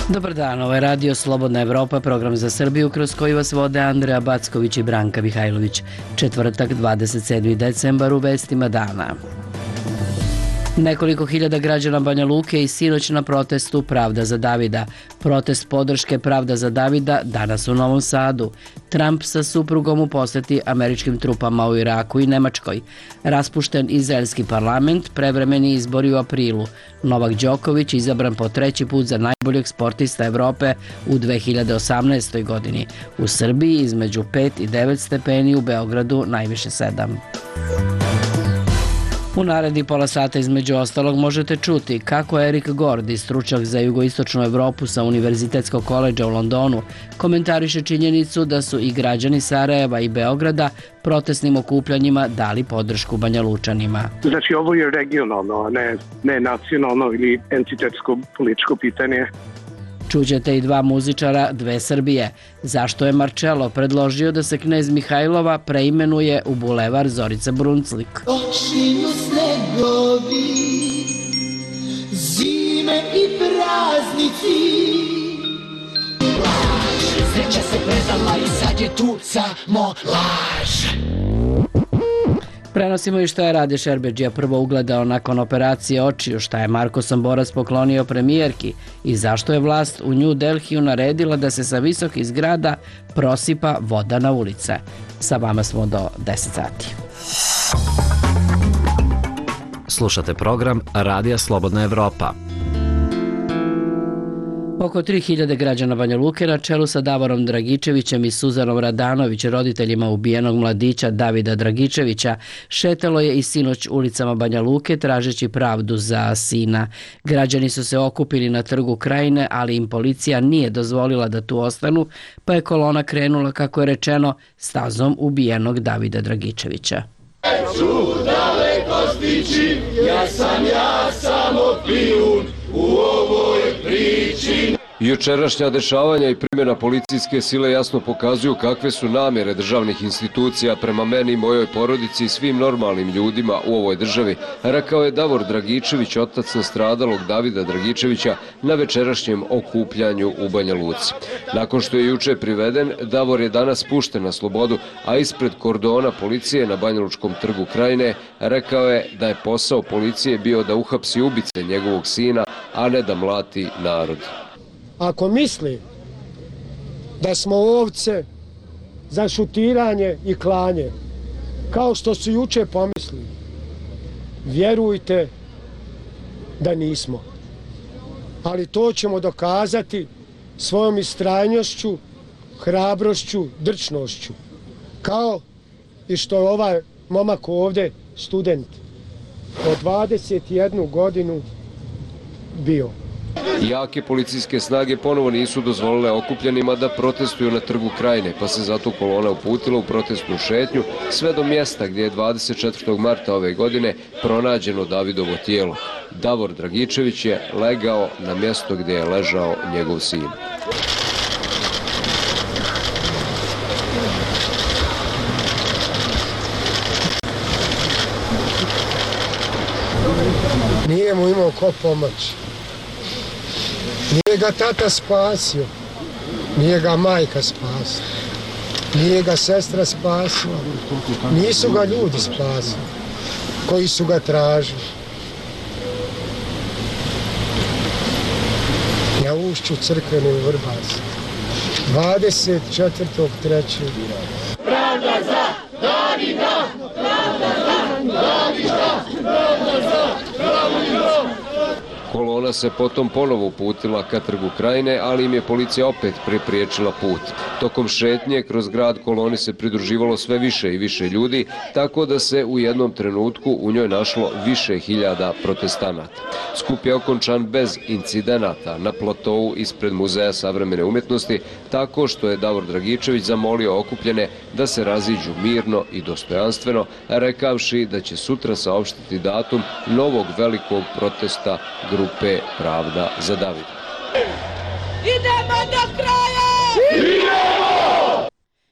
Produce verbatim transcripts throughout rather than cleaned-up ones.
Dobar dan, ovo je Radio Slobodna Evropa, program za Srbiju kroz koji vas vode Andreja Backović i Branka Mihajlović. Četvrtak, dvadeset sedmi decembar, u vestima dana. Nekoliko hiljada građana Banja Luke i sinoć na protestu Pravda za Davida. Protest podrške Pravda za Davida danas u Novom Sadu. Trump sa suprugom u poseti američkim trupama u Iraku i Nemačkoj. Raspušten izraelski parlament, prevremeni izbori u aprilu. Novak Đoković izabran po treći put za najboljeg sportista Evrope u dve hiljade osamnaestoj. godini. U Srbiji između pet i devet stepeni, u Beogradu najviše sedam. U naredni pola sata između ostalog možete čuti kako Erik Gordi, stručnjak za jugoistočnu Evropu sa Univerzitetskog koledža u Londonu, komentariše činjenicu da su i građani Sarajeva i Beograda protestnim okupljanjima dali podršku Banjalučanima. Znači ovo je regionalno, a ne, ne nacionalno ili entitetsko političko pitanje. Čućete i dva muzičara dve Srbije. Zašto je Marcello predložio da se knez Mihajlova preimenuje u bulevar Zorica Brunclik? Počinju snegovi, zime i praznici. Laž, sreća se predala i sad je tu samo laž. Prenosimo i šta je Rade Šerbedžija prvo ugledao nakon operacije očiju, šta je Marko Samborac poklonio premijerki i zašto je vlast u New Delhiju naredila da se sa visokih zgrada prosipa voda na ulice. Sa vama smo do deset sati. Slušate program Radija Slobodna Evropa. Oko tri hiljade građana Banja Luke na čelu sa Davorom Dragičevićem i Suzanom Radanović, roditeljima ubijenog mladića Davida Dragičevića, šetalo je i sinoć ulicama Banja Luke tražeći pravdu za sina. Građani su se okupili na Trgu Krajine, ali im policija nije dozvolila da tu ostanu, pa je kolona krenula, kako je rečeno, stazom ubijenog Davida Dragičevića. Su daleko stići, ja sam, ja samo pijun u ovoj priči. Jučerašnja dešavanja i primjena policijske sile jasno pokazuju kakve su namjere državnih institucija prema meni, mojoj porodici i svim normalnim ljudima u ovoj državi, rekao je Davor Dragičević, otac nastradalog Davida Dragičevića, na večerašnjem okupljanju u Banja Luci. Nakon što je juče priveden, Davor je danas pušten na slobodu, a ispred kordona policije na Banjalučkom trgu Krajine rekao je da je posao policije bio da uhapsi ubice njegovog sina, a ne da mlati narod. Ako misli da smo ovce za šutiranje i klanje, kao što su juče pomislili, vjerujte da nismo. Ali to ćemo dokazati svojom istrajnošću, hrabrošću, drčnošću. Kao i što je ovaj momak ovdje, student, od dvadeset jednu godinu bio. Jake policijske snage ponovo nisu dozvolile okupljenima da protestuju na Trgu Krajine, pa se zato kolona uputila u protestnu šetnju sve do mjesta gdje je dvadeset četvrtog marta ove godine pronađeno Davidovo tijelo. Davor Dragičević je legao na mjesto gdje je ležao njegov sin. Nije mu imao ko pomoći. Nije ga tata spasio, nije ga majka spasila, nije ga sestra spasila, nisu ga ljudi spasili koji su ga tražili. Na ušću crkvene u Vrbasu, dvadeset četvrtog trećeg Pravda za Davida, pravda za Davida, pravda za Davida. Kolona se potom ponovo uputila ka Trgu Krajine, ali im je policija opet prepriječila put. Tokom šetnje kroz grad koloni se pridruživalo sve više i više ljudi, tako da se u jednom trenutku u njoj našlo više hiljada protestanata. Skup je okončan bez incidenata na platovu ispred Muzeja savremene umjetnosti, tako što je Davor Dragičević zamolio okupljene da se raziđu mirno i dostojanstveno, rekavši da će sutra saopštiti datum novog velikog protesta grupe Pravda za Davida. Idemo do kraja! Idemo!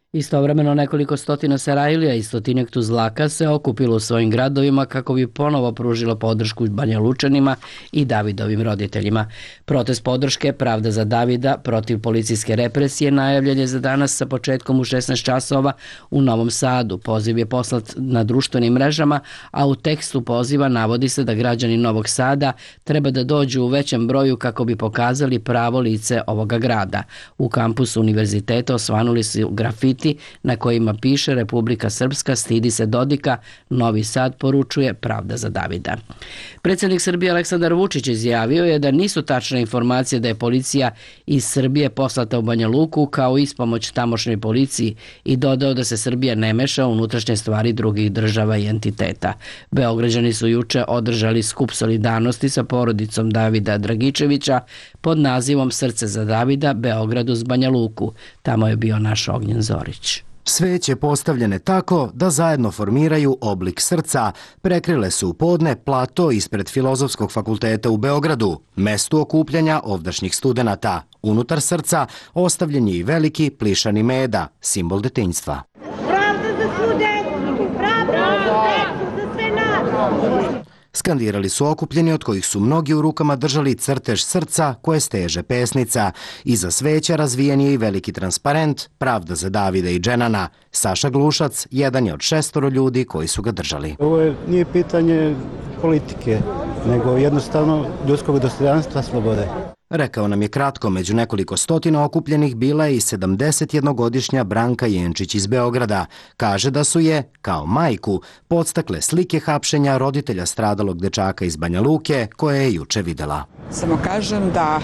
Istovremeno nekoliko stotina Sarajlija i stotinjak Tuzlaka se okupilo u svojim gradovima kako bi ponovo pružilo podršku Banja Lučanima i Davidovim roditeljima. Protest podrške Pravda za Davida protiv policijske represije najavljen je za danas sa početkom u šesnaest časova u Novom Sadu. Poziv je poslat na društvenim mrežama, a u tekstu poziva navodi se da građani Novog Sada treba da dođu u većem broju kako bi pokazali pravo lice ovoga grada. U kampusu univerziteta osvanuli su grafiti na kojima piše Republika Srpska stidi se Dodika, Novi Sad poručuje Pravda za Davida. Predsjednik Srbije Aleksandar Vučić izjavio je da nisu tačne informacije da je policija iz Srbije poslata u Banja Luku kao ispomoć tamošnjoj policiji i dodao da se Srbija ne meša u unutrašnje stvari drugih država i entiteta. Beograđani su juče održali skup solidarnosti sa porodicom Davida Dragičevića pod nazivom Srce za Davida, Beograd uz Banja Luku. Tamo je bio naš Ognjen Zorić. Sveće postavljene tako da zajedno formiraju oblik srca, prekrile su u podne plato ispred Filozofskog fakulteta u Beogradu, mestu okupljanja ovdašnjih studenata. Unutar srca ostavljen je i veliki plišani meda, simbol detinjstva. Pravda za svu decu! Pravda za decu, za sve nas! Skandirali su okupljeni od kojih su mnogi u rukama držali crtež srca koje steže pesnica. Iza sveća razvijen je i veliki transparent Pravda za Davida i Dženana. Saša Glušac jedan je od šestoro ljudi koji su ga držali. Ovo je, nije pitanje politike, nego jednostavno ljudskog dostojanstva, slobode. Rekao nam je kratko, među nekoliko stotina okupljenih bila je i sedamdesetjednogodišnja Branka Jenčić iz Beograda. Kaže da su je, kao majku, podstakle slike hapšenja roditelja stradalog dečaka iz Banja Luke koje je juče videla. Samo kažem da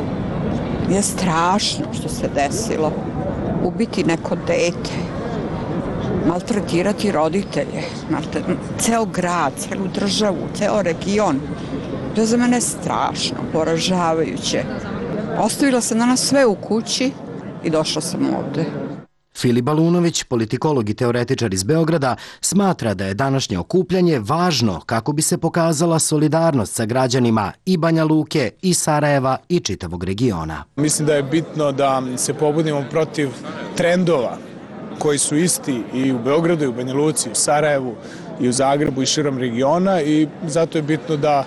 je strašno što se desilo. Ubiti neko dete, maltretirati roditelje, ceo grad, celu državu, ceo region. To je za mene strašno, poražavajuće. Ostavila sam danas sve u kući i došla sam ovde. Filip Balunović, politikolog i teoretičar iz Beograda, smatra da je današnje okupljanje važno kako bi se pokazala solidarnost sa građanima i Banja Luke, i Sarajeva, i čitavog regiona. Mislim da je bitno da se pobudimo protiv trendova koji su isti i u Beogradu, i u Banja Luci, i u Sarajevu, i u Zagrebu, i širom regiona, i zato je bitno da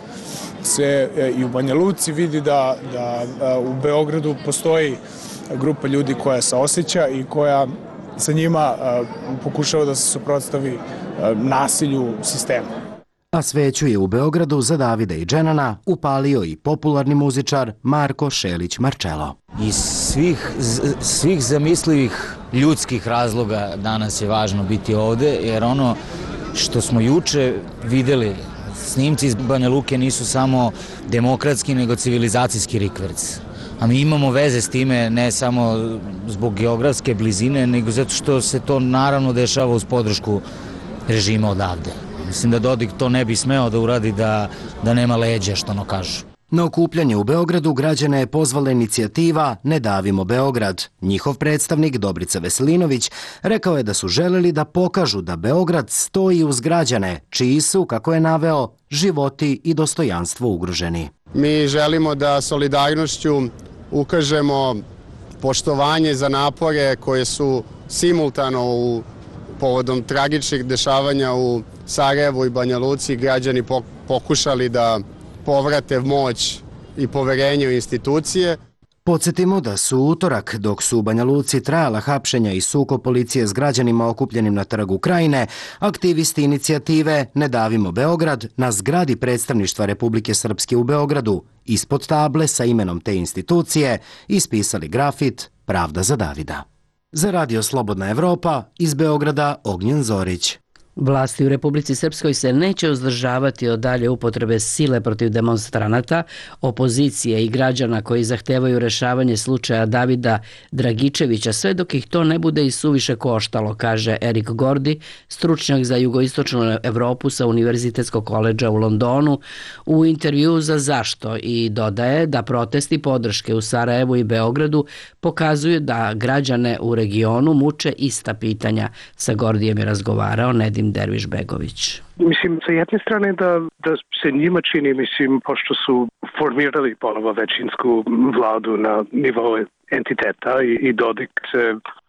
se i u Banja Luci vidi da, da u Beogradu postoji grupa ljudi koja se osjeća i koja sa njima pokušava da se suprotstavi nasilju sistema. A sveću je u Beogradu za Davida i Dženana upalio i popularni muzičar Marko Šelić Marčelo. Iz svih, svih zamislivih ljudskih razloga danas je važno biti ovde, jer ono što smo juče videli, snimci iz Banja Luke nisu samo demokratski, nego civilizacijski rikverc. A mi imamo veze s time ne samo zbog geografske blizine, nego zato što se to naravno dešava uz podršku režima odavde. Mislim da Dodik to ne bi smeo da uradi da, da nema leđa, što ono kažu. Na okupljanje u Beogradu građane je pozvala inicijativa Ne davimo Beograd. Njihov predstavnik Dobrica Veselinović rekao je da su želeli da pokažu da Beograd stoji uz građane, čiji su, kako je naveo, životi i dostojanstvo ugroženi. Mi želimo da solidarnošću ukažemo poštovanje za napore koje su simultano u povodom tragičnih dešavanja u Sarajevu i Banja Luci građani pokušali da povrate moć i poverenje u institucije. Podsjetimo da su utorak, dok su u Banja Luci trajala hapšenja i sukob policije s građanima okupljenim na Trgu Krajine, aktivisti inicijative Ne davimo Beograd na zgradi predstavništva Republike Srpske u Beogradu ispod table sa imenom te institucije ispisali grafit Pravda za Davida. Za Radio Slobodna Evropa iz Beograda Ognjen Zorić. Vlasti u Republici Srpskoj se neće uzdržavati od dalje upotrebe sile protiv demonstranata, opozicije i građana koji zahtevaju rešavanje slučaja Davida Dragičevića, sve dok ih to ne bude i suviše koštalo, kaže Erik Gordi, stručnjak za jugoistočnu Evropu sa Univerzitetskog koledža u Londonu, u intervju za Zašto, i dodaje da protesti podrške u Sarajevu i Beogradu pokazuju da građane u regionu muče ista pitanja. Sa Gordijem je razgovarao Nedim Derviš Begović. Mislim, sa jedne strane da, da se njima čini, mislim, pošto su formirali ponovo većinsku vladu na nivou entiteta i, i Dodik se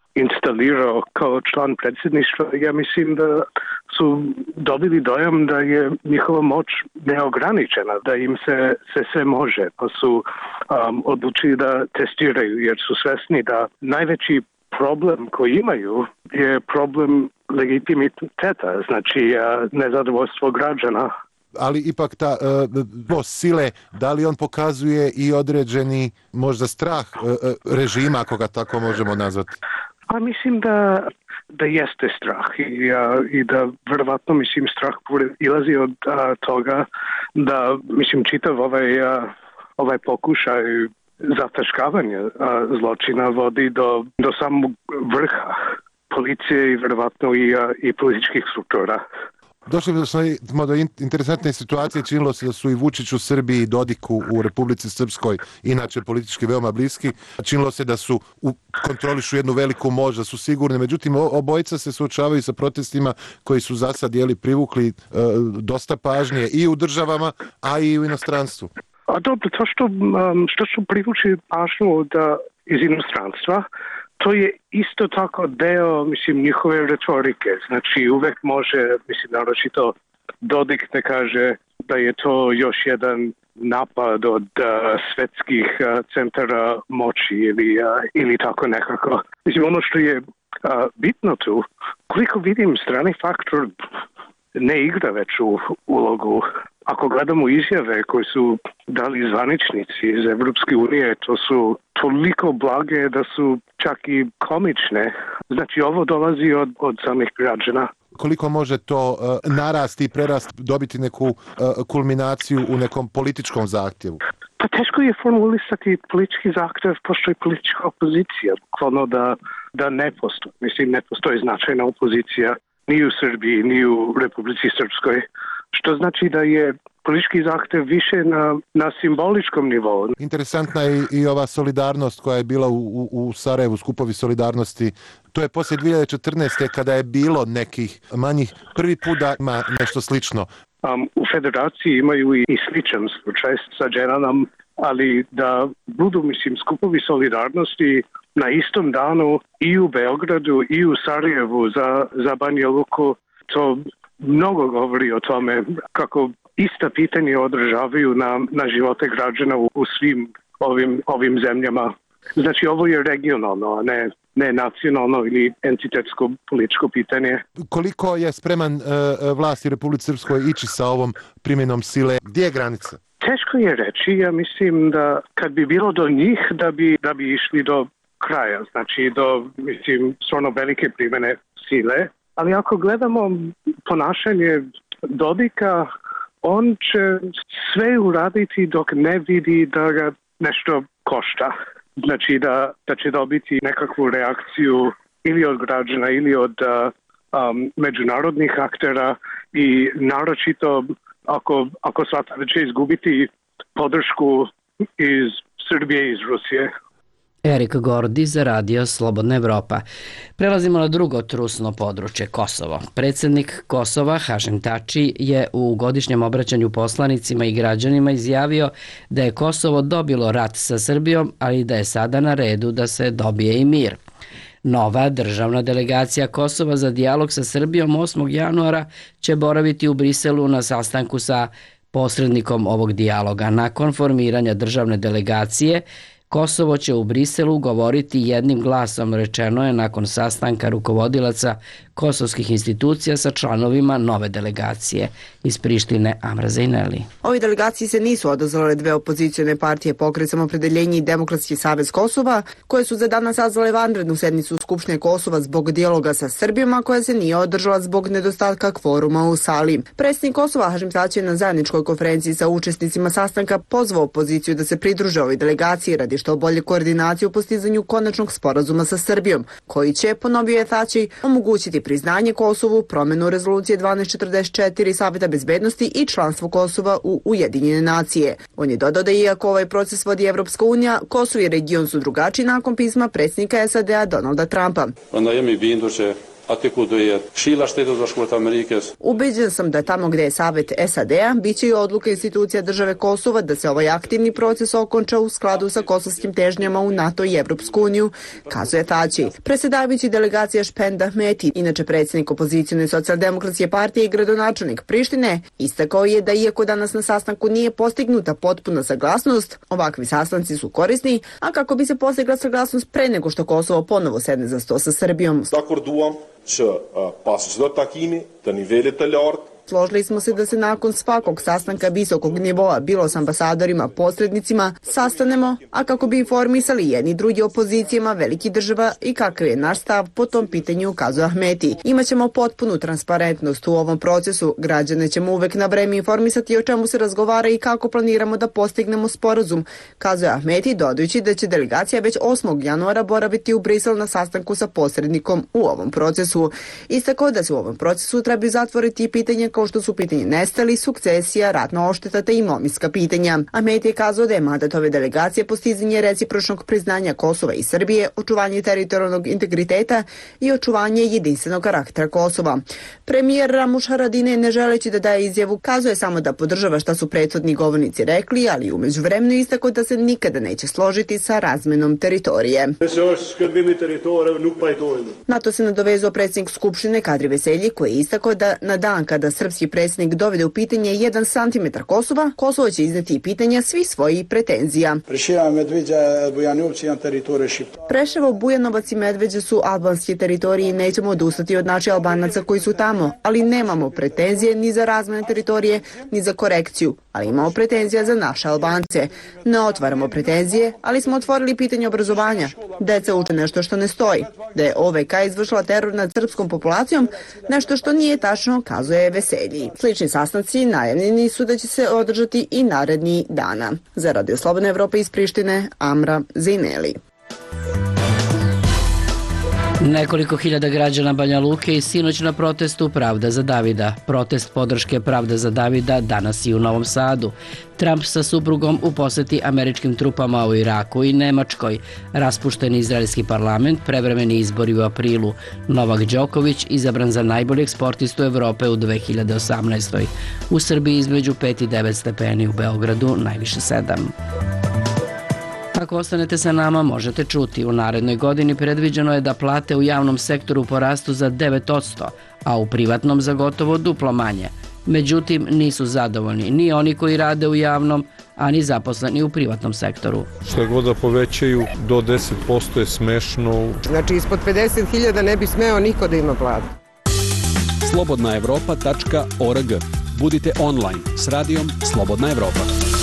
instalirao kao član predsjedništva, ja mislim da su dobili dojam da je njihova moć neograničena, da im se, se sve može, pa su um, odlučili da testiraju, jer su svesni da najveći problem koji imaju je problem legitimiteta, znači nezadovoljstvo građana. Ali ipak ta uh, sile, da li on pokazuje i određeni možda strah uh, režima, ako ga tako možemo nazvati? Pa mislim da, da jeste strah i, a, i da verovatno mislim strah ilazi od a, toga da mislim čitav ovaj, a, ovaj pokušaj zataškavanja a, zločina vodi do, do samog vrha policije i verovatno i, a, i političkih struktura. Došli smo do interesantne situacije, činilo se da su i Vučić u Srbiji i Dodiku u Republici Srpskoj, inače politički veoma bliski, činilo se da su u, kontrolišu jednu veliku moć, da su sigurni, međutim obojica se suočavaju sa protestima koji su za sad jeli, privukli e, dosta pažnje i u državama, a i u inostranstvu. A dobro, to što, što su privučili pažnju od, iz inostranstva, to je isto tako deo, mislim, njihove retorike. Znači, uvek može, mislim, naročito Dodik ne kaže da je to još jedan napad od uh, svetskih uh, centara moći ili, uh, ili tako nekako. Mislim, ono što je uh, bitno tu, koliko vidim, strani faktor ne igra veću ulogu. Ako gledamo izjave koje su dali zvaničnici iz Evropske unije, to su toliko blage da su čak i komične. Znači, ovo dolazi od, od samih građana. Koliko može to uh, narasti i prerast, dobiti neku uh, kulminaciju u nekom političkom zahtjevu? Pa teško je formulisati politički zahtjev, postoji politička opozicija, bukvalno da, da ne postoji. Mislim, ne postoji značajna opozicija ni u Srbiji, ni u Republici Srpskoj, što znači da je politički zahtev više na, na simboličkom nivou. Interesantna je i ova solidarnost koja je bila u, u, u Sarajevu, skupovi solidarnosti. To je poslije dvije hiljade četrnaeste. kada je bilo nekih manjih, prvi put da ima nešto slično. Um, u federaciji imaju i sličan slučaj sa Dženanom, ali da budu, mislim, skupovi solidarnosti na istom danu i u Beogradu i u Sarajevu za, za Banja Luku, to mnogo govori o tome kako ista pitanja odražavaju na, na živote građana u, u svim ovim, ovim zemljama. Znači, ovo je regionalno, a ne, ne nacionalno ili entitetsko političko pitanje. Koliko je spreman uh, vlasti Republike Srpskoj ići sa ovom primjenom sile? Gdje je granica? Teško je reći. Ja mislim da kad bi bilo do njih, da bi, da bi išli do kraja. Znači, do, mislim, stvarno velike primjene sile. Ali ako gledamo ponašanje Dodika, on će sve uraditi dok ne vidi da ga nešto košta. Znači da, da će dobiti nekakvu reakciju ili od građana ili od um, međunarodnih aktera i naročito ako, ako shvata da će izgubiti podršku iz Srbije i iz Rusije. Erik Gordi za Radio Slobodna Evropa. Prelazimo na drugo trusno područje, Kosovo. Predsjednik Kosova, Hašim Tači, je u godišnjem obraćanju poslanicima i građanima izjavio da je Kosovo dobilo rat sa Srbijom, ali da je sada na redu da se dobije i mir. Nova državna delegacija Kosova za dijalog sa Srbijom osmog januara će boraviti u Briselu na sastanku sa posrednikom ovog dijaloga. Nakon formiranja državne delegacije, Kosovo će u Briselu govoriti jednim glasom, rečeno je nakon sastanka rukovodilaca kosovskih institucija sa članovima nove delegacije. Iz Prištine, Amra Zejneli. Ovi delegaciji se nisu odazvale dve opozicione partije, Pokret Samopredeljenje i Demokratski savez Kosova, koje su za danas sazvale vanrednu sednicu Skupštine Kosova zbog dijaloga sa Srbijom, a koja se nije održala zbog nedostatka kvoruma u sali. Predsjednik Kosova Hašim Tači je na zajedničkoj konferenciji sa učesnicima sastanka pozvao opoziciju da se pridruže ovoj delegaciji radi što bolje koordinacije u postizanju konačnog sporazuma sa Srbijom, koji će, ponovio je Tači, omogućiti priznanje Kosovu, promjenu rezolucije dvanaest četrdeset četiri Saveta bezbednosti i članstvo Kosova u Ujedinjene nacije. On je dodao da iako ovaj proces vodi Evropska unija, Kosovo i region su drugačiji nakon pisma predsjednika S A D-a Donalda Trumpa. Ubeđen sam da tamo gde je Savet S A D-a biće i odluka institucija države Kosova da se ovaj aktivni proces okonča u skladu sa kosovskim težnjama u NATO i Evropsku uniju, kazuje Tači. Predsjedavajući delegacija Špend Ahmeti, inače predsjednik opozicijone socijaldemokratske partije i gradonačelnik Prištine, istakao je da iako danas na sastanku nije postignuta potpuna saglasnost, ovakvi sastanci su korisni, a kako bi se postigla saglasnost pre nego što Kosovo ponovo sedne za sto sa Srbijom. Složili smo se da se nakon svakog sastanka visokog nivoa, bilo s ambasadorima, posrednicima, sastanemo, a kako bi informisali jedni drugi opozicijama velikih država i kakav je naš stav po tom pitanju, kazuje Ahmeti. Imaćemo potpunu transparentnost u ovom procesu, građane ćemo uvek na vreme informisati o čemu se razgovara i kako planiramo da postignemo sporazum, kazuje Ahmeti, dodajući da će delegacija već osmog januara boraviti u Brisel na sastanku sa posrednikom u ovom procesu. Istakao da se u ovom procesu trebaju zatvoriti pitanje kao što su pitanje nestali, sukcesija, ratna ošteta te imovinska pitanja. Ahmeti je kazao da je mandat ove delegacije postizanje recipročnog priznanja Kosova i Srbije, očuvanje teritorijalnog integriteta i očuvanje jedinstvenog karaktera Kosova. Premijer Ramuš Haradinaj, ne želeći da daje izjavu, kazuje samo da podržava šta su prethodni govornici rekli, ali umeđu vremenu istakao da se nikada neće složiti sa razmenom teritorije. Na to se nadovezao predsjednik Skupštine Kadri Veselji, koji je istakao da na dan kada srpski predsjednik dovede u pitanje jedan santimetar Kosova, Kosovo će izneti i pitanja svih svojih pretenzija. Preševo, Bujanovac i Medveđa su albanski teritoriji i nećemo odustati od naših Albanaca koji su tamo, ali nemamo pretenzije ni za razmene teritorije, ni za korekciju, ali imamo pretenzija za naše Albance. Ne otvaramo pretenzije, ali smo otvorili pitanje obrazovanja. Deca uče nešto što ne stoji. Da je O V K izvršila teror nad srpskom populacijom, nešto što nije tačno, kazuje Veselji. Slični sastanci najavljeni su da će se održati i naredni dana. Za Radio Slobodne Evrope iz Prištine, Amra Zejneli. Nekoliko hiljada građana Banja Luke i sinoć na protestu Pravda za Davida. Protest podrške Pravda za Davida danas i u Novom Sadu. Trump sa suprugom u poseti američkim trupama u Iraku i Nemačkoj. Raspušteni izraelski parlament, prevremeni izbori u aprilu. Novak Đoković izabran za najboljeg sportistu Evrope u dve hiljade osamnaestoj. U Srbiji između pet i devet stepeni, u Beogradu najviše sedam. Ako ostanete sa nama, možete čuti. U narednoj godini predviđeno je da plate u javnom sektoru porastu za devet posto, a u privatnom za gotovo duplo manje. Međutim, nisu zadovoljni ni oni koji rade u javnom, a ni zaposleni u privatnom sektoru. Šta god da povećaju, do deset posto je smešno. Znači, ispod pedeset hiljada ne bi smeo niko da ima platu. slobodna evropa tačka org. Budite online s radijom Slobodna Evropa.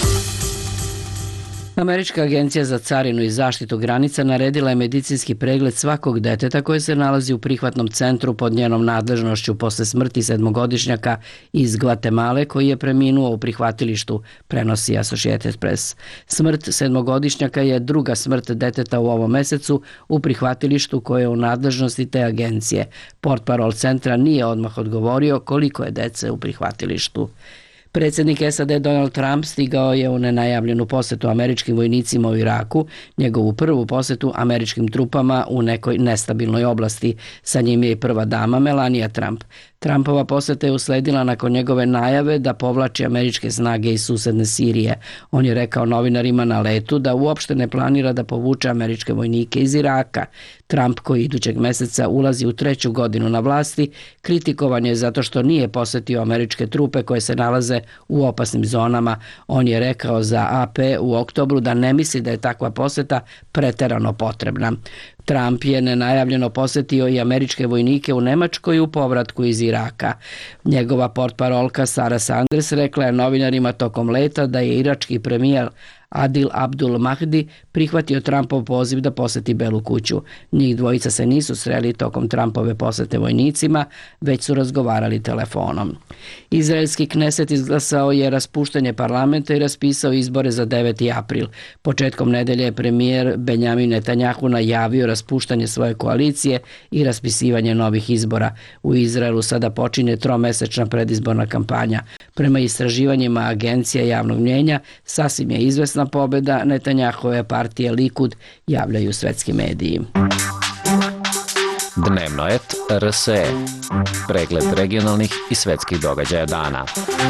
Američka agencija za carinu i zaštitu granica naredila je medicinski pregled svakog deteta koje se nalazi u prihvatnom centru pod njenom nadležnošću posle smrti sedmogodišnjaka iz Gvatemale koji je preminuo u prihvatilištu, prenosi Associated Press. Smrt sedmogodišnjaka je druga smrt deteta u ovom mesecu u prihvatilištu koje je u nadležnosti te agencije. Portparol centra nije odmah odgovorio koliko je dece u prihvatilištu. Predsjednik S A D Donald Trump stigao je u nenajavljenu posetu američkim vojnicima u Iraku, njegovu prvu posetu američkim trupama u nekoj nestabilnoj oblasti. Sa njim je i prva dama Melania Trump. Trumpova poseta je usledila nakon njegove najave da povlači američke snage iz susedne Sirije. On je rekao novinarima na letu da uopšte ne planira da povuče američke vojnike iz Iraka. Trump, koji idućeg meseca ulazi u treću godinu na vlasti, kritikovan je zato što nije posetio američke trupe koje se nalaze u opasnim zonama. On je rekao za A P u oktobru da ne misli da je takva poseta preterano potrebna. Trump je nenajavljeno posetio i američke vojnike u Nemačkoj u povratku iz Iraka. Njegova portparolka Sara Sanders rekla je novinarima tokom leta da je irački premijer Adil Abdul Mahdi prihvatio Trumpov poziv da poseti Belu kuću. Njih dvojica se nisu sreli tokom Trumpove posete vojnicima, već su razgovarali telefonom. Izraelski Kneset izglasao je raspuštanje parlamenta i raspisao izbore za deveti april. Početkom nedelje je premijer Benjamin Netanjahu najavio raspuštanje svoje koalicije i raspisivanje novih izbora. U Izraelu sada počinje tromesečna predizborna kampanja. Prema istraživanjima agencija javnog mnjenja, sasvim je izvesna pobjeda Netanjahove partije Likud, javljaju svetski mediji. Dnevnoet R S E. Pregled regionalnih i svetskih događaja dana.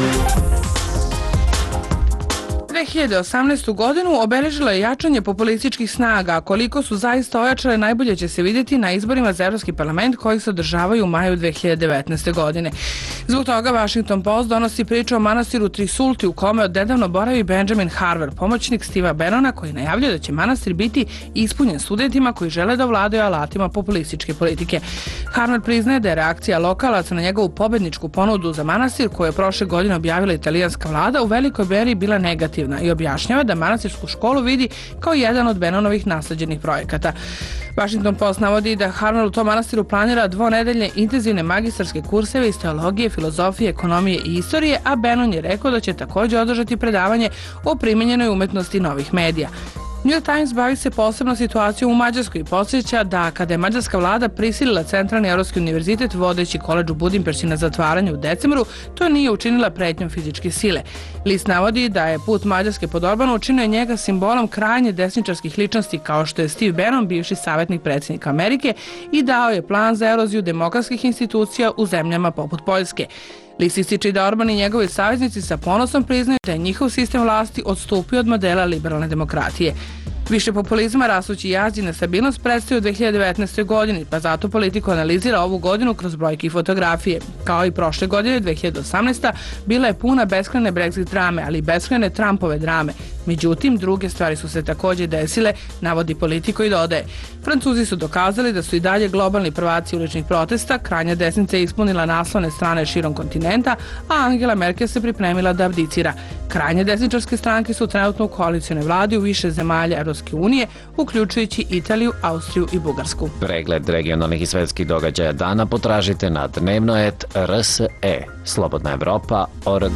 dve hiljade osamnaestu. godinu obeležilo je jačanje populističkih snaga, a koliko su zaista ojačale najbolje će se vidjeti na izborima za Evropski parlament koji se održavaju u maju dve hiljade devetnaeste. godine. Zbog toga Washington Post donosi priču o manastiru Trisulti u kome odnedavno boravi Benjamin Harver, pomoćnik Steva Bannona, koji najavljuje da će manastir biti ispunjen studentima koji žele da vladaju alatima populističke politike. Harver priznaje da je reakcija lokalaca na njegovu pobedničku ponudu za manastir koju je prošle godine objavila italijanska vlada u velikoj meri bila negativna i objašnjava da manastirsku školu vidi kao jedan od Bannonovih nasleđenih projekata. Washington Post navodi da Harver u tom manastiru planira dvonedeljne intenzivne magistarske kurseve iz teologije, filozofije, ekonomije i istorije, a Bannon je rekao da će također održati predavanje o primenjenoj umetnosti novih medija. New York Times bavi se posebno situacijom u Mađarskoj i podsjeća da kada je mađarska vlada prisilila Centralni Evropski univerzitet vodeći koledž u Budimpešti na zatvaranje u decembru, to nije učinila pretnjom fizičke sile. List navodi da je put Mađarske pod Orbanu učinio njega simbolom krajnje desničarskih ličnosti kao što je Steve Bannon, bivši savjetnik predsjednika Amerike, i dao je plan za eroziju demokratskih institucija u zemljama poput Poljske. List ističe da Orban i njegovi saveznici sa ponosom priznaju da je njihov sistem vlasti odstupio od modela liberalne demokratije. Više populizma, rastući jaz i nestabilnost predstavljaju u dve hiljade devetnaestoj. godini, pa zato Politico analizira ovu godinu kroz brojke i fotografije. Kao i prošle godine, dve hiljade osamnaesta. bila je puna beskrajne Brexit drame, ali i beskrajne Trumpove drame. Međutim, druge stvari su se također desile, navodi Politico i dodaje. Francuzi su dokazali da su i dalje globalni prvaci uličnih protesta, krajnja desnica je ispunila naslovne strane širom kontinenta, a Angela Merkel se pripremila da abdicira. Krajnje desničarske stranke su trenutno u koalicionoj vladi u više zemalja Evropske unije, uključujući Italiju, Austriju i Bugarsku. Pregled regionalnih i svetskih događaja dana potražite na Dnevnoet R S E. Slobodna Evropa точка орг.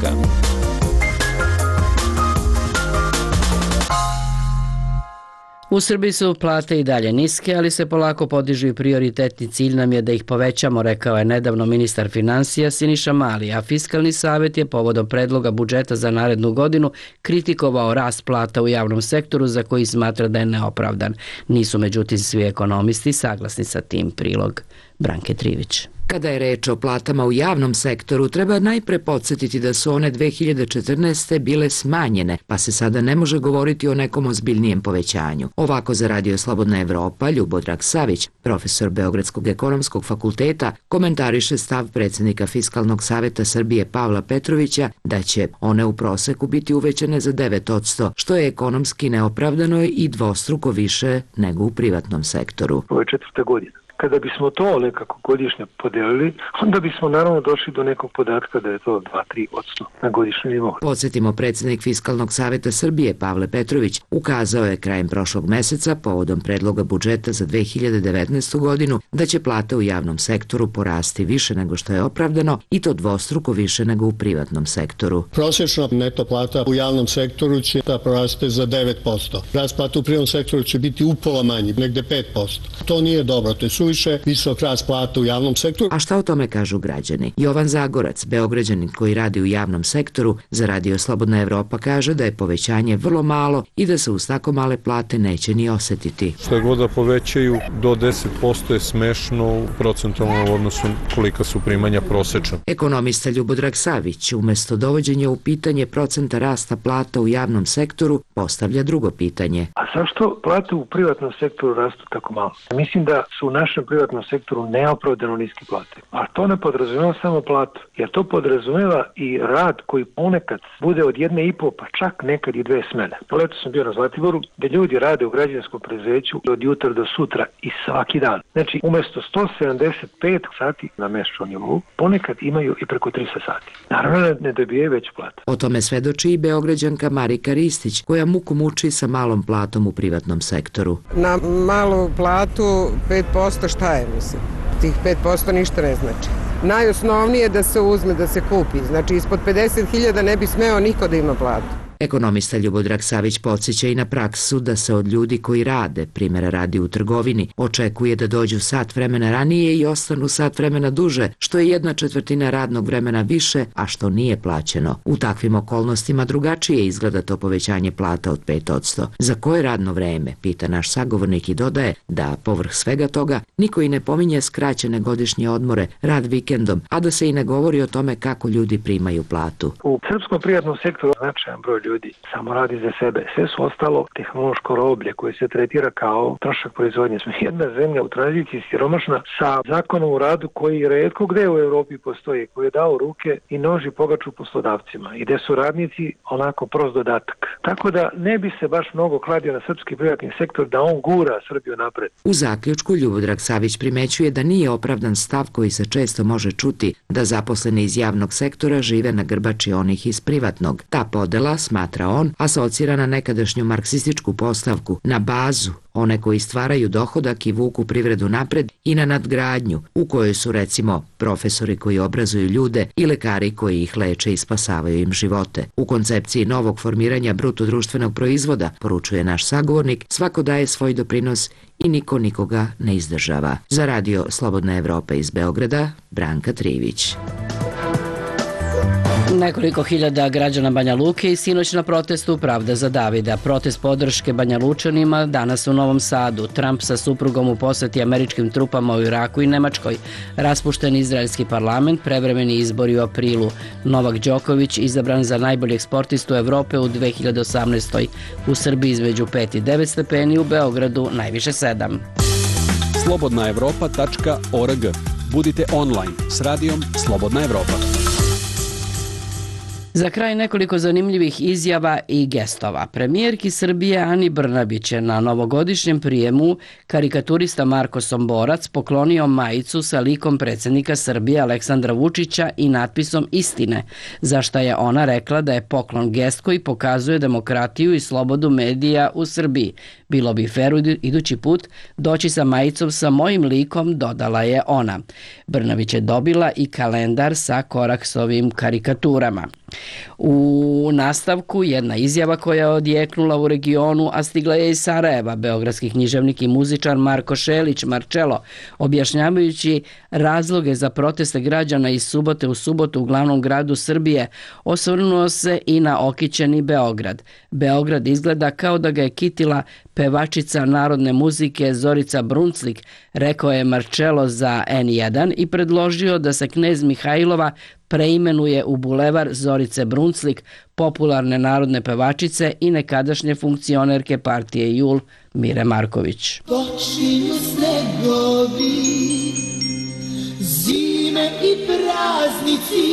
U Srbiji su plate i dalje niske, ali se polako podižu i prioritetni cilj nam je da ih povećamo, rekao je nedavno ministar finansija Siniša Mali, a Fiskalni savjet je povodom predloga budžeta za narednu godinu kritikovao rast plata u javnom sektoru za koji smatra da je neopravdan. Nisu međutim svi ekonomisti saglasni sa tim. Prilog Branke Trivić. Kada je reč o platama u javnom sektoru, treba najpre podsjetiti da su one dve hiljade četrnaeste. bile smanjene, pa se sada ne može govoriti o nekom ozbiljnijem povećanju. Ovako za Radio Slobodna Evropa, Ljubodrag Savić, profesor Beogradskog ekonomskog fakulteta, komentariše stav predsjednika Fiskalnog savjeta Srbije Pavla Petrovića da će one u proseku biti uvećane za devet posto, što je ekonomski neopravdano i dvostruko više nego u privatnom sektoru. Ovo je četvrta godina. Kada bismo to nekako godišnje podelili, onda bismo naravno došli do nekog podatka da je to dva do tri posto na godišnjem nivou. Podsjetimo, predsjednik Fiskalnog savjeta Srbije Pavle Petrović ukazao je krajem prošlog meseca povodom predloga budžeta za dve hiljade devetnaestu. godinu da će plate u javnom sektoru porasti više nego što je opravdano i to dvostruko više nego u privatnom sektoru. Prosječna neto plata u javnom sektoru će da poraste za devet posto. Rast plata u privatnom sektoru će biti upola manji, negde pet posto. To nije dobro, to je suviše visok rast plata u javnom sektoru. A šta o tome kažu građani? Jovan Zagorac, Beograđanin koji radi u javnom sektoru, za Radio Slobodna Evropa kaže da je povećanje vrlo malo i da se uz tako male plate neće ni osjetiti. Što god da povećaju do deset posto je smešno u procentualnom odnosu kolika su primanja prosečna. Ekonomista Ljubodrag Savić umjesto dovođenja u pitanje procenta rasta plata u javnom sektoru postavlja drugo pitanje. A zašto plate u privatnom sektoru rastu tako malo? Mislim da su u našem privatnom sektoru neopravdano niske plate. A to ne podrazumijeva samo platu, jer to podrazumijeva i rad koji ponekad bude od jedne i po, pa čak nekad i dve smene. Leto sam bio na Zlatiboru, gdje ljudi rade u građevinskom preduzeću od jutra do sutra i svaki dan. Znači, umjesto sto sedamdeset pet sati na mesečnom nivou, ponekad imaju i preko tristo sati. Naravno ne dobijaju veću platu. O tome svedoči i Beograđanka Marika Ristić, koja muku muči sa malom platom u privatnom sektoru. Na malu platu pet posto šta je, mislim? Tih pet posto ništa ne znači. Najosnovnije je da se uzme, da se kupi. Znači, ispod pedeset hiljada ne bi smeo niko da ima platu. Ekonomista Ljubodrag Savić podsjeća i na praksu da se od ljudi koji rade, primjera radi u trgovini, očekuje da dođu sat vremena ranije i ostanu sat vremena duže, što je jedna četvrtina radnog vremena više, a što nije plaćeno. U takvim okolnostima drugačije izgleda to povećanje plata od pet posto. Za koje radno vreme, pita naš sagovornik i dodaje da, povrh svega toga, niko i ne pominje skraćene godišnje odmore, rad vikendom, a da se i ne govori o tome kako ljudi primaju platu. U srpskom privatnom sektoru značajan broj ljudi samo radi za sebe. Sve su ostalo tehnološko roblje koje se tretira kao trošak proizvodnje. Smo jedna zemlja u tranziciji siromašna sa zakonom o radu koji retko gde u Evropi postoji, koji je dao ruke i noži pogaču poslodavcima i gde su radnici onako prost dodatak. Tako da ne bi se baš mnogo kladio na srpski privatni sektor da on gura Srbiju napred. U zaključku Ljubodrag Savić primećuje da nije opravdan stav koji se često može čuti da zaposleni iz javnog sektora žive na grbači onih iz privatnog. Ta podela, smatra on, asocira na nekadašnju marksističku postavku, na bazu, one koji stvaraju dohodak i vuku privredu napred, i na nadgradnju, u kojoj su recimo profesori koji obrazuju ljude i lekari koji ih leče i spasavaju im živote. U koncepciji novog formiranja bruto društvenog proizvoda, poručuje naš sagovornik, svako daje svoj doprinos i niko nikoga ne izdržava. Za radio Slobodna Evropa iz Beograda, Branka Trivić. Nekoliko hiljada građana Banja Luke i sinoć na protestu Pravda za Davida. Protest podrške Banja Lučanima danas u Novom Sadu. Trump sa suprugom u poseti američkim trupama u Iraku i Nemačkoj. Raspušten izraelski parlament, prevremeni izbori u aprilu. Novak Đoković izabran za najboljeg sportistu Evrope u dve hiljade osamnaestoj. U Srbiji između pet i devet stepeni, u Beogradu najviše sedam. slobodna evropa tačka org. Budite online s radijom Slobodna Evropa. Za kraj nekoliko zanimljivih izjava i gestova. Premijerki Srbije Ani Brnabić je na novogodišnjem prijemu karikaturista Marko Somborac poklonio majicu sa likom predsjednika Srbije Aleksandra Vučića i natpisom Istine, za šta je ona rekla da je poklon gest koji pokazuje demokratiju i slobodu medija u Srbiji. Bilo bi fer idući put doći sa majicom sa mojim likom, dodala je ona. Brnabić je dobila i kalendar sa Koraksovim karikaturama. U nastavku jedna izjava koja je odjeknula u regionu, a stigla je iz Sarajeva. Beogradski književnik i muzičar Marko Šelić Marčelo, objašnjavajući razloge za proteste građana iz subote u subotu u glavnom gradu Srbije, osvrnuo se i na okićeni Beograd. Beograd izgleda kao da ga je kitila pevačica narodne muzike Zorica Brunclik, rekao je Marčelo za en jedan i predložio da se knez Mihajlova preimenuje u bulevar Zorice Brunclik, popularne narodne pevačice i nekadašnje funkcionerke partije Jul Mire Marković. Počinju snegovi, zime i praznici,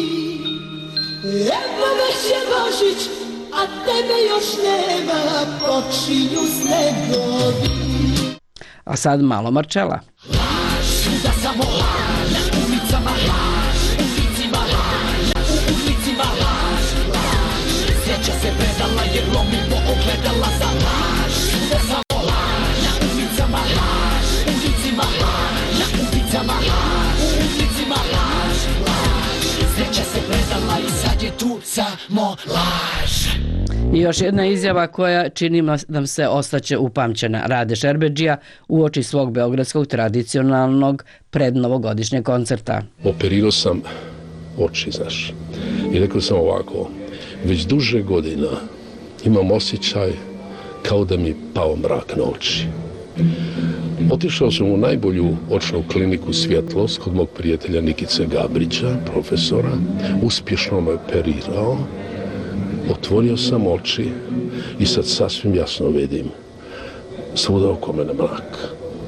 evo već je Božić, a tebe još nema, počinju snegovi. A sad malo Marčela. Laž, svuda samo laž, na ulicama laž, u licima laž, u ulicima laž, laž. Sreća se predala jer lomi po ogledala za laž, svuda samo laž, na ulicama laž, u licima laž, na ulicama laž, u ulicima laž, laž. Sreća se predala i sad je tu samo laž. I još jedna izjava koja čini nam se ostaće upamćena. Rade Šerbedžija uoči svog beogradskog tradicionalnog prednovogodišnjeg koncerta. Operirao sam oči, znaš. I rekao sam ovako, već duže godina imam osjećaj kao da mi pao mrak na oči. Otišao sam u najbolju očnu kliniku Svjetlost kod mog prijatelja Nikice Gabrića, profesora. Uspješno me operirao. Otvorio sam oči i sad sasvim jasno vidim svuda oko mene mrak.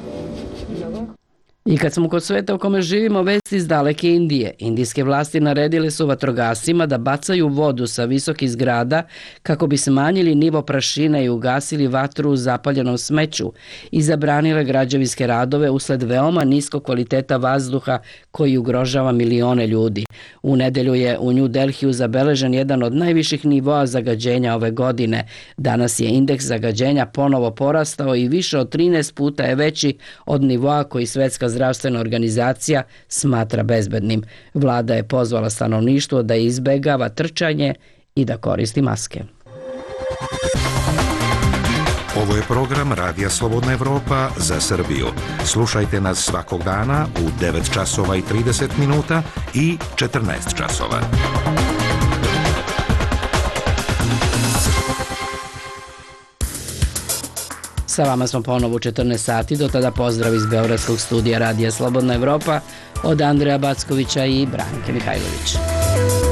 I kad smo kod sveta u kome živimo, vesti iz daleke Indije. Indijske vlasti naredile su vatrogascima da bacaju vodu sa visokih zgrada kako bi smanjili nivo prašine i ugasili vatru u zapaljenom smeću i zabranile građevinske radove usled veoma niskog kvaliteta vazduha koji ugrožava milione ljudi. U nedelju je u New Delhiju zabeležen jedan od najviših nivoa zagađenja ove godine. Danas je indeks zagađenja ponovo porastao i više od trinaest puta je veći od nivoa koji Svetska zdravstvena organizacija smatra bezbednim. Vlada je pozvala stanovništvo da izbegava trčanje i da koristi maske. Ovo je program Radija Slobodna Evropa za Srbiju. Slušajte nas svakog dana u devet časova i trideset minuta i četrnaest časova. Sa vama smo ponovo u četrnaest sati, do tada pozdrav iz Beogradskog studija Radija Slobodna Evropa od Andreja Backovića i Branke Mihajlović.